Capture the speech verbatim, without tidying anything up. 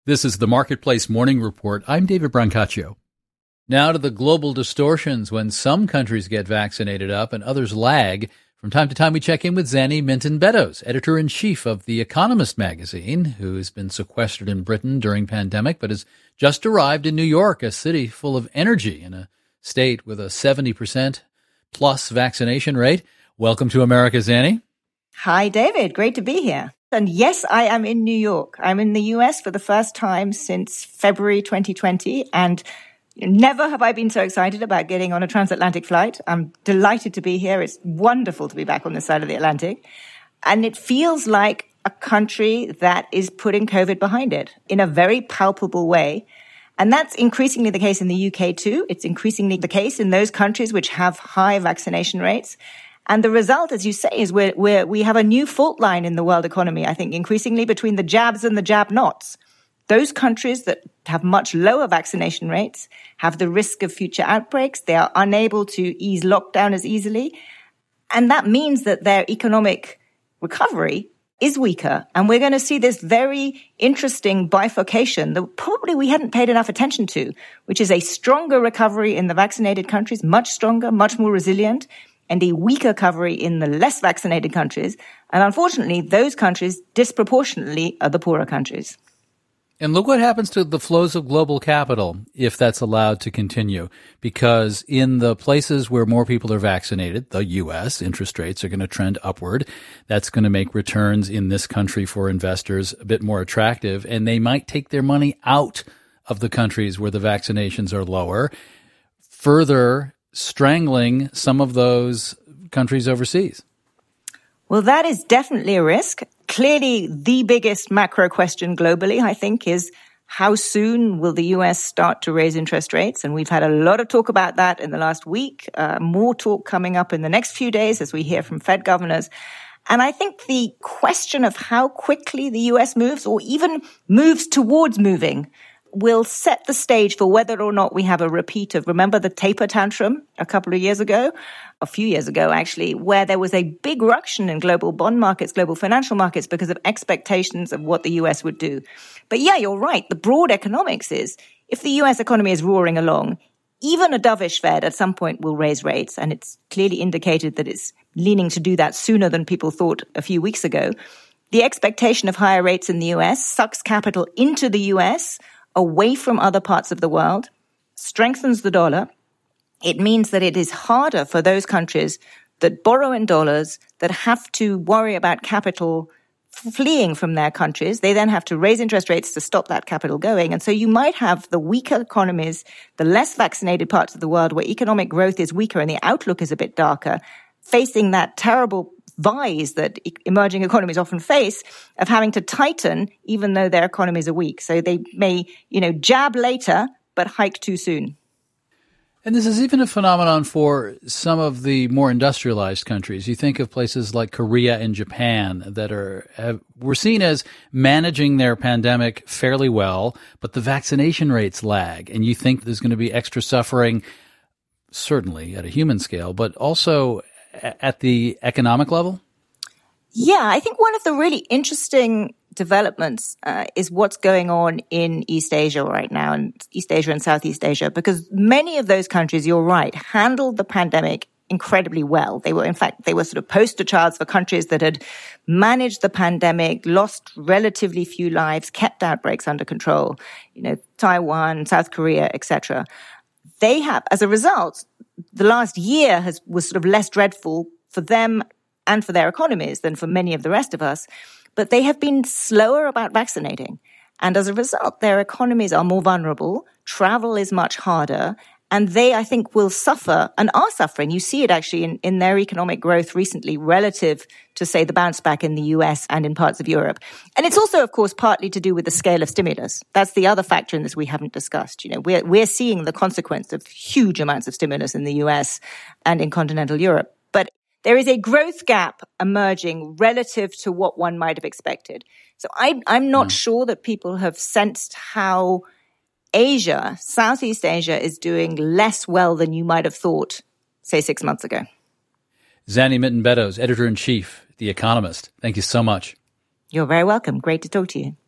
This is the Marketplace Morning Report. I'm David Brancaccio. Now to the global distortions when some countries get vaccinated up and others lag. From time to time, we check in with Zanny Minton-Beddoes, editor-in-chief of The Economist magazine, who has been sequestered in Britain during pandemic, but has just arrived in New York, a city full of energy in a state with a seventy percent plus vaccination rate. Welcome to America, Zanny. Hi, David. Great to be here. And yes, I am in New York. I'm in the U S for the first time since February twenty twenty, and never have I been so excited about getting on a transatlantic flight. I'm delighted to be here. It's wonderful to be back on this side of the Atlantic. And it feels like a country that is putting COVID behind it in a very palpable way. And that's increasingly the case in the U K too. It's increasingly the case in those countries which have high vaccination rates. And the result, as you say, is we're, we're, we have a new fault line in the world economy, I think, increasingly between the jabs and the jab-nots. Those countries that have much lower vaccination rates have the risk of future outbreaks. They are unable to ease lockdown as easily. And that means that their economic recovery is weaker. And we're going to see this very interesting bifurcation that probably we hadn't paid enough attention to, which is a stronger recovery in the vaccinated countries, much stronger, much more resilient, and a weaker recovery in the less vaccinated countries. And unfortunately, those countries disproportionately are the poorer countries. And look what happens to the flows of global capital if that's allowed to continue. Because in the places where more people are vaccinated, the U S, interest rates are going to trend upward. That's going to make returns in this country for investors a bit more attractive. And they might take their money out of the countries where the vaccinations are lower, further strangling some of those countries overseas. Well, that is definitely a risk. Clearly, the biggest macro question globally, I think, is how soon will the U S start to raise interest rates? And we've had a lot of talk about that in the last week, uh, more talk coming up in the next few days as we hear from Fed governors. And I think the question of how quickly the U S moves, or even moves towards moving, will set the stage for whether or not we have a repeat of, remember the taper tantrum a couple of years ago, a few years ago actually, where there was a big ruction in global bond markets, global financial markets because of expectations of what the U S would do. But yeah, you're right. The broad economics is if the U S economy is roaring along, even a dovish Fed at some point will raise rates. And it's clearly indicated that it's leaning to do that sooner than people thought a few weeks ago. The expectation of higher rates in the U S sucks capital into the U S away from other parts of the world, strengthens the dollar. It means that it is harder for those countries that borrow in dollars, that have to worry about capital fleeing from their countries. They then have to raise interest rates to stop that capital going. And so you might have the weaker economies, the less vaccinated parts of the world where economic growth is weaker and the outlook is a bit darker, facing that terrible vise that emerging economies often face of having to tighten even though their economies are weak. So they may, you know, jab later, but hike too soon. And this is even a phenomenon for some of the more industrialized countries. You think of places like Korea and Japan that are have, were seen as managing their pandemic fairly well, but the vaccination rates lag. And you think there's going to be extra suffering, certainly at a human scale, but also at the economic level? Yeah, I think one of the really interesting developments uh, is what's going on in East Asia right now, and East Asia and Southeast Asia, because many of those countries, you're right, handled the pandemic incredibly well. They were, in fact, they were sort of poster childs for countries that had managed the pandemic, lost relatively few lives, kept outbreaks under control. You know, Taiwan, South Korea, et cetera. They have, as a result, the last year has was sort of less dreadful for them and for their economies than for many of the rest of us. But they have been slower about vaccinating. And as a result, their economies are more vulnerable. Travel is much harder. And they, I think, will suffer and are suffering. You see it actually in, in their economic growth recently relative to, say, the bounce back in the U S and in parts of Europe. And it's also, of course, partly to do with the scale of stimulus. That's the other factor in this we haven't discussed. You know, we're, we're seeing the consequence of huge amounts of stimulus in the U S and in continental Europe. But there is a growth gap emerging relative to what one might have expected. So I, I'm not mm. sure that people have sensed how Asia, Southeast Asia, is doing less well than you might have thought, say, six months ago. Zanny Minton-Beddoes, editor-in-chief, The Economist. Thank you so much. You're very welcome. Great to talk to you.